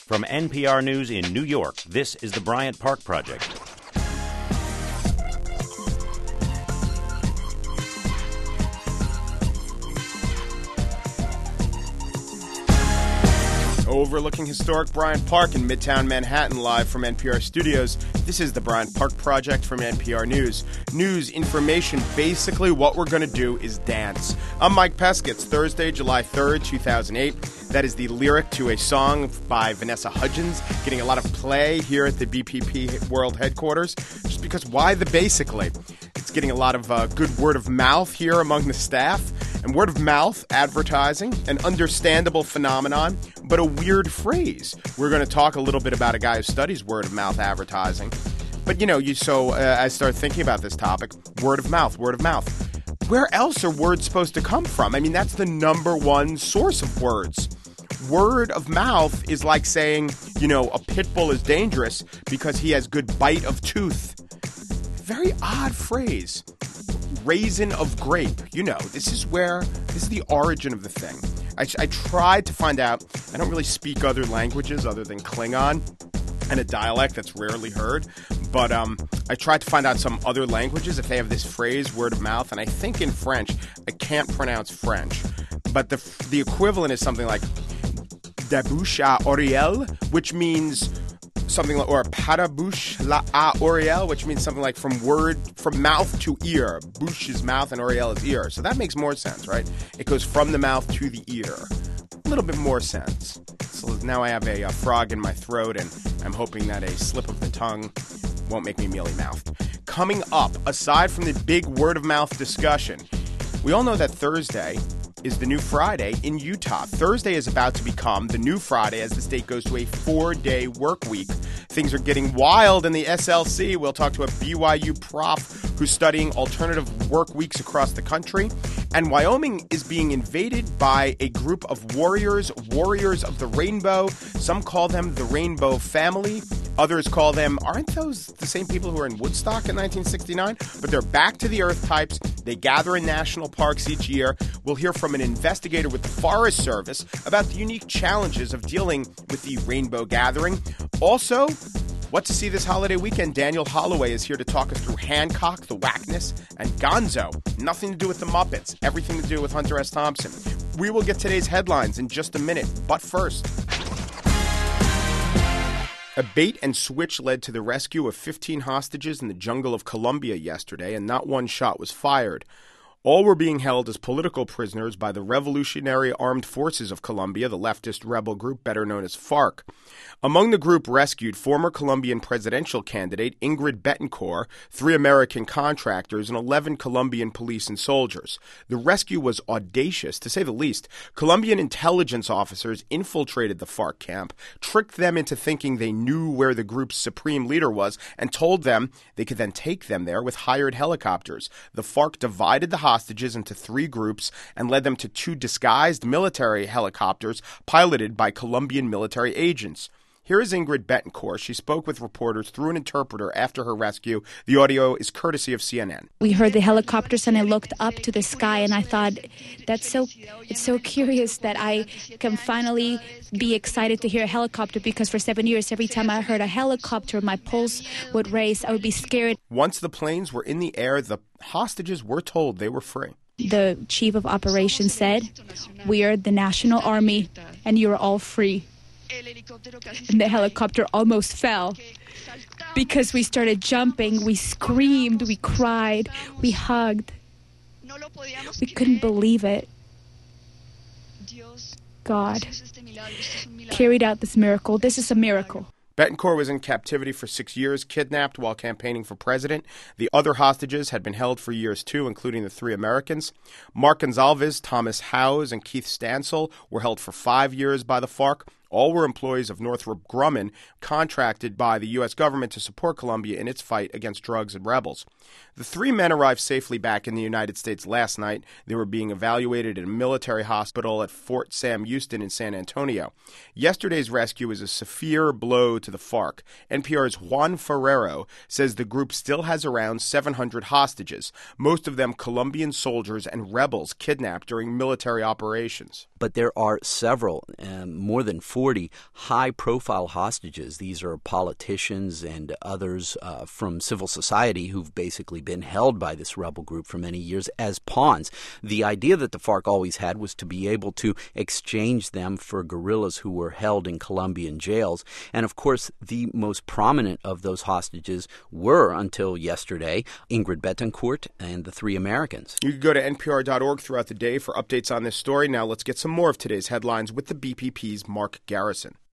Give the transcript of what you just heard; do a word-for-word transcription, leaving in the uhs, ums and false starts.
From N P R News in New York, this is the Bryant Park Project. Overlooking historic Bryant Park in Midtown Manhattan, live from N P R studios, this is the Bryant Park Project from N P R News. News, information, basically what we're going to do is dance. I'm Mike Pesca. It's Thursday, July third, two thousand eight. That is the lyric to a song by Vanessa Hudgens, getting a lot of play here at the B P P World Headquarters. Just because, why the basically? It's getting a lot of uh, good word of mouth here among the staff. And word of mouth advertising, an understandable phenomenon, but a weird phrase. We're going to talk a little bit about a guy who studies word of mouth advertising. But, you know, you so uh, I start thinking about this topic, word of mouth, word of mouth. Where else are words supposed to come from? I mean, that's the number one source of words. Word of mouth is like saying, you know, a pit bull is dangerous because he has good bite of tooth. Very odd phrase. Raisin of grape. You know, this is where, this is the origin of the thing. I, I tried to find out, I don't really speak other languages other than Klingon and a dialect that's rarely heard, but um, I tried to find out some other languages if they have this phrase, word of mouth, and I think in French, I can't pronounce French, but the the equivalent is something like de bouche à oreille, which means something like, or para bouche la à oreille, which means something like from word, from mouth to ear. Bouche is mouth and oreille is ear. So that makes more sense, right? It goes from the mouth to the ear. A little bit more sense. So now I have a, a frog in my throat, and I'm hoping that a slip of the tongue won't make me mealy-mouthed. Coming up, aside from the big word-of-mouth discussion, we all know that Thursday is the new Friday in Utah. Thursday is about to become the new Friday as the state goes to a four-day work week. Things are getting wild in the S L C. We'll talk to a B Y U prof who's studying alternative work weeks across the country. And Wyoming is being invaded by a group of warriors, warriors of the rainbow. Some call them the Rainbow Family. Others call them, aren't those the same people who were in Woodstock in nineteen sixty-nine? But they're back to the Earth types. They gather in national parks each year. We'll hear from an investigator with the Forest Service about the unique challenges of dealing with the rainbow gathering. Also, what to see this holiday weekend? Daniel Holloway is here to talk us through Hancock, the Wackness, and Gonzo. Nothing to do with the Muppets, everything to do with Hunter S. Thompson. We will get today's headlines in just a minute, but first, a bait and switch led to the rescue of fifteen hostages in the jungle of Colombia yesterday, and not one shot was fired. All were being held as political prisoners by the Revolutionary Armed Forces of Colombia, the leftist rebel group better known as FARC. Among the group rescued, former Colombian presidential candidate Ingrid Betancourt, three American contractors, and eleven Colombian police and soldiers. The rescue was audacious, to say the least. Colombian intelligence officers infiltrated the FARC camp, tricked them into thinking they knew where the group's supreme leader was, and told them they could then take them there with hired helicopters. The FARC divided the hostages into three groups and led them to two disguised military helicopters piloted by Colombian military agents. Here is Ingrid Betancourt. She spoke with reporters through an interpreter after her rescue. The audio is courtesy of C N N. We heard the helicopters and I looked up to the sky and I thought, that's so, it's so curious that I can finally be excited to hear a helicopter, because for seven years, every time I heard a helicopter, my pulse would race. I would be scared. Once the planes were in the air, the hostages were told they were free. The chief of operations said, "We are the National Army and you're all free." And the helicopter almost fell because we started jumping, we screamed, we cried, we hugged. We couldn't believe it. God carried out this miracle. This is a miracle. Betancourt was in captivity for six years, kidnapped while campaigning for president. The other hostages had been held for years, too, including the three Americans. Mark Gonzalez, Thomas Howes, and Keith Stansel were held for five years by the FARC. All were employees of Northrop Grumman, contracted by the U S government to support Colombia in its fight against drugs and rebels. The three men arrived safely back in the United States last night. They were being evaluated in a military hospital at Fort Sam Houston in San Antonio. Yesterday's rescue is a severe blow to the FARC. N P R's Juan Ferrero says the group still has around seven hundred hostages, most of them Colombian soldiers and rebels kidnapped during military operations. But there are several, um, more than forty, high-profile hostages. These are politicians and others uh, from civil society who've basically been held by this rebel group for many years as pawns. The idea that the FARC always had was to be able to exchange them for guerrillas who were held in Colombian jails. And, of course, the most prominent of those hostages were, until yesterday, Ingrid Betancourt and the three Americans. You can go to N P R dot org throughout the day for updates on this story. Now let's get some more of today's headlines with the B P P's Mark Garrison.